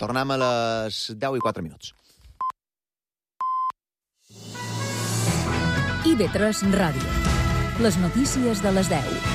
Tornem a les 10:04. IB3 Ràdio. Les notícies de les 10.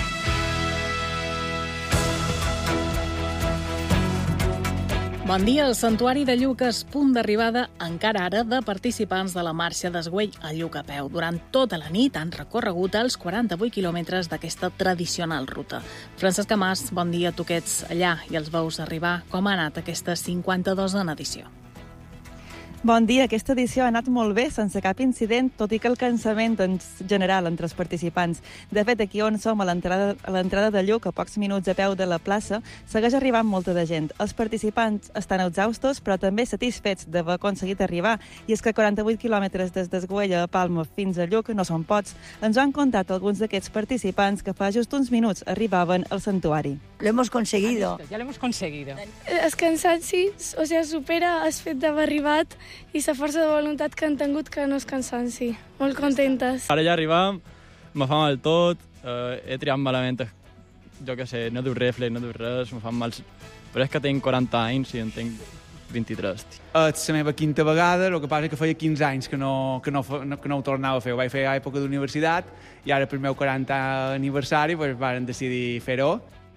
Bon dia. El Santuari de Lluc és punt d'arribada encara ara de participants de la marxa d'Esgüell a Lluc a peu. Durant tota la nit han recorregut els 48 quilòmetres d'aquesta tradicional ruta. Francesc Mas, bon dia. Tu que ets allà i els veus arribar. Com ha anat aquesta 52a edició? Bon dia. Aquesta edició ha anat molt bé, sense cap incident, tot i que el cansament en general entre els participants. De fet, aquí on som, a l'entrada de Lluc, a pocs minuts a peu de la plaça, segueix arribant molta de gent. Els participants estan exhaustos, però també satisfets d'haver aconseguit arribar. I és que 48 quilòmetres des d'Esguella a Palma fins a Lluc no són pocs. Ens ho han contat alguns d'aquests participants que fa just uns minuts arribaven al santuari. Lo hemos conseguido. Ya lo hemos conseguido. Els cansancis, supera el fet d'haver arribat i la força de voluntat que han tingut que no és cansanci. Molt contentes. Ara ja arribam, me fa mal tot, he triat malament, jo què sé, no diu reflex, no diu res, me fan mal... Però és que tinc 40 anys i en tinc 23. És la meva quinta vegada, el que passa és que feia 15 anys que no ho tornava a fer. Ho vaig fer a època d'universitat i ara per el meu 40 aniversari vam decidir fer-ho.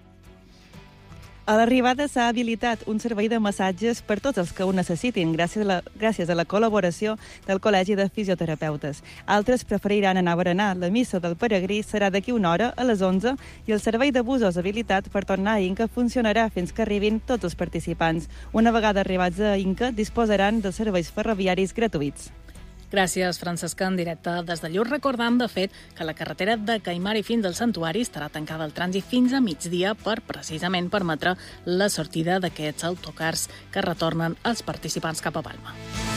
A l'arribada s'ha habilitat un servei de massatges per tots els que ho necessitin, gràcies a la col·laboració del Col·legi de Fisioterapeutes. Altres preferiran anar a berenar. La missa del peregrí serà d'aquí una hora, a les 11, i el servei de busos habilitat per tornar a Inca funcionarà fins que arribin tots els participants. Una vegada arribats a Inca, disposaran dels serveis ferroviaris gratuïts. Gràcies, Francesc, en directe des de Lluc, recordant, de fet, que la carretera de Caimari fins al santuari estarà tancada al trànsit fins a migdia per precisament permetre la sortida d'aquests autocars que retornen els participants cap a Palma.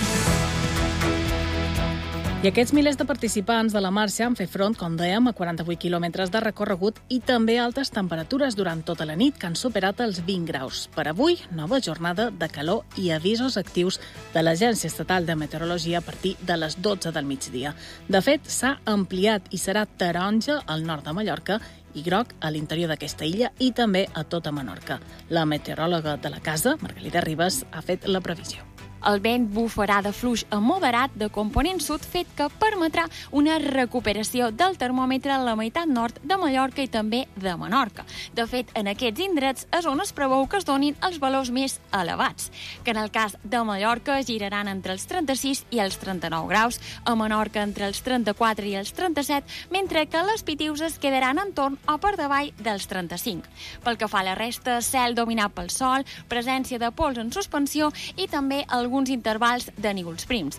I aquests milers de participants de la marxa han fet front, com dèiem, a 48 quilòmetres de recorregut i també altes temperatures durant tota la nit, que han superat els 20 graus. Per avui, nova jornada de calor i avisos actius de l'Agència Estatal de Meteorologia a partir de les 12 del migdia. De fet, s'ha ampliat i serà taronja al nord de Mallorca i groc a l'interior d'aquesta illa i també a tota Menorca. La meteoròloga de la casa, Margalida Ribas, ha fet la previsió. El vent bufarà de fluix a moderat de component sud, fet que permetrà una recuperació del termòmetre a la meitat nord de Mallorca i també de Menorca. De fet, en aquests indrets és on es preveu que es donin els valors més elevats, que en el cas de Mallorca giraran entre els 36 i els 39 graus, a Menorca entre els 34 i els 37, mentre que les Pitius es quedaran entorn o per davall dels 35. Pel que fa a la resta, cel dominat pel sol, presència de pols en suspensió i també alguns intervals de núvols prims.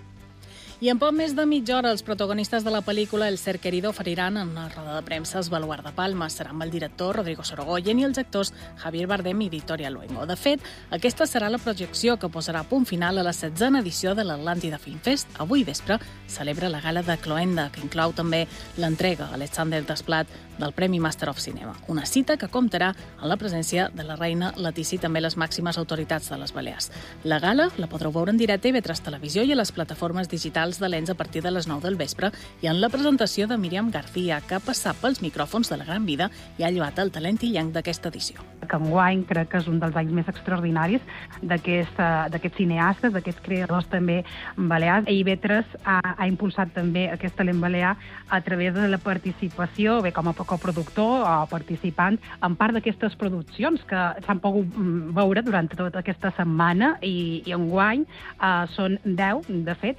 I en poc més de mitja hora, els protagonistes de la pel·lícula El ser querido oferiran en una roda de premsa als Baluard de Palma. Serà amb el director Rodrigo Sorogoyen i els actors Javier Bardem i Victoria Luengo. De fet, aquesta serà la projecció que posarà punt final a la 16a edició de l'Atlàntida Film Fest. Avui vespre celebra la gala de Cloenda, que inclou també l'entrega a Alexander Desplat del Premi Master of Cinema. Una cita que comptarà amb la presència de la reina Letícia i també les màximes autoritats de les Balears. La gala la podreu veure en directe a IB3 Televisió i a les plataformes digitals de l'ENS a partir de les 9 del vespre i en la presentació de Míriam García, que ha passat pels micròfons de La Gran Vida i ha lloat el talent illenc d'aquesta edició. Que enguany crec que és un dels anys més extraordinaris d'aquests cineastes, d'aquests creadors també balears. I IB3 ha impulsat també aquest talent balear a través de la participació, bé com a coproductor o participant en part d'aquestes produccions que s'han pogut veure durant tota aquesta setmana i enguany són 10, de fet,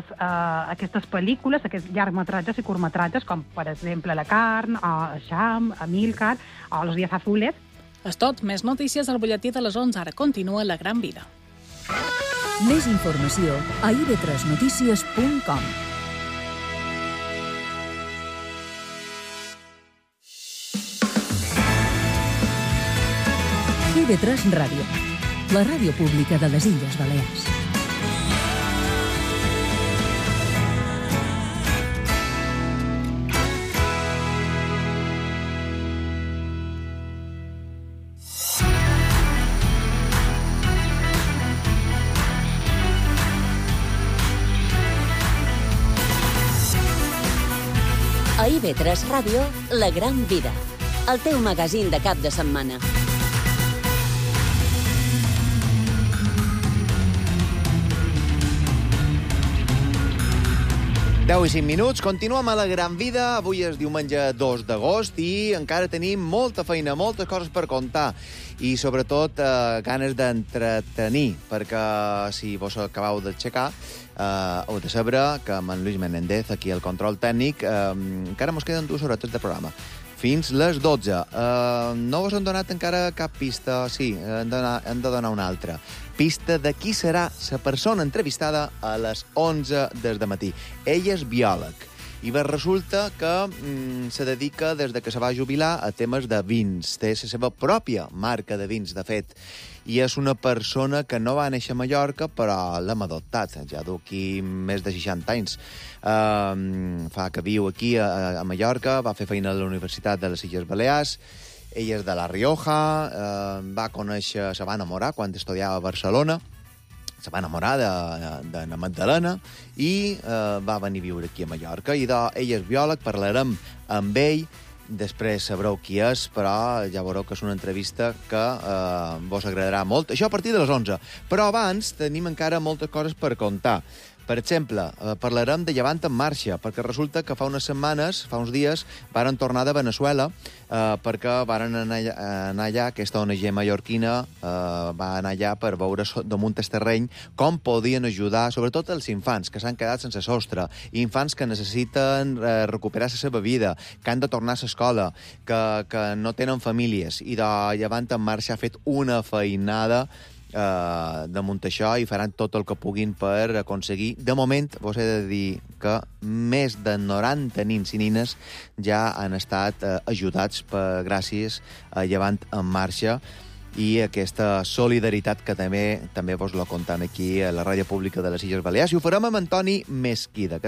aquestes pel·lícules, aquests llargmetratges i curtmetratges, com per exemple La carn, Eixam, Amílcar o Los días azules. És tot. Més notícies al butlletí de les 11. Ara continua La Gran Vida. Més informació a ib3notícies.com. IB3 Ràdio, la ràdio pública de les Illes Balears. A IB3 Ràdio, La Gran Vida, el teu magazín de cap de setmana. 10 i 5 minuts, continuem a la Gran Vida. Avui és diumenge 2 d'agost i encara tenim molta feina, moltes coses per contar i, sobretot, ganes d'entretenir, perquè si vos acabeu d'aixecar, heu de saber que amb en Luis Menéndez, aquí al control tècnic, encara mos queden 2 horetes de programa. Fins les 12. No vos han donat encara cap pista. Sí, hem de donar una altra. Pista de qui serà la persona entrevistada a les 11 del matí. Ell és biòleg i resulta que se dedica, des de que se va jubilar, a temes de vins. Té la seva pròpia marca de vins, de fet. I és una persona que no va néixer a Mallorca, però l'hem adoptat. Ja du aquí més de 60 anys. Fa que viu aquí a Mallorca, va fer feina a la Universitat de les Illes Balears. Ell és de La Rioja, va conèixer, se va enamorar quan estudiava a Barcelona, se va enamorar de Magdalena i va venir a viure aquí a Mallorca. I ell és biòleg, parlarem amb ell, després sabreu qui és, però ja veureu que és una entrevista que vos agradarà molt. Això a partir de les 11. Però abans tenim encara moltes coses per contar. Per exemple, parlarem de Llevant en Marxa, perquè resulta que fa unes setmanes, fa uns dies, varen tornar de Venezuela, perquè varen anar allà, aquesta ONG mallorquina va anar allà per veure damunt el terreny com podien ajudar, sobretot els infants que s'han quedat sense sostre, infants que necessiten recuperar la seva vida, que han de tornar a l'escola, que no tenen famílies, i de Llevant en Marxa ha fet una feinada damunt això i faran tot el que puguin per aconseguir. De moment, vos he de dir que més de 90 nins i nines ja han estat ajudats gràcies a Llevant en Marxa i aquesta solidaritat que també vos la contam aquí a la ràdio pública de les Illes Balears. I ho farem amb Antoni Mesquida, que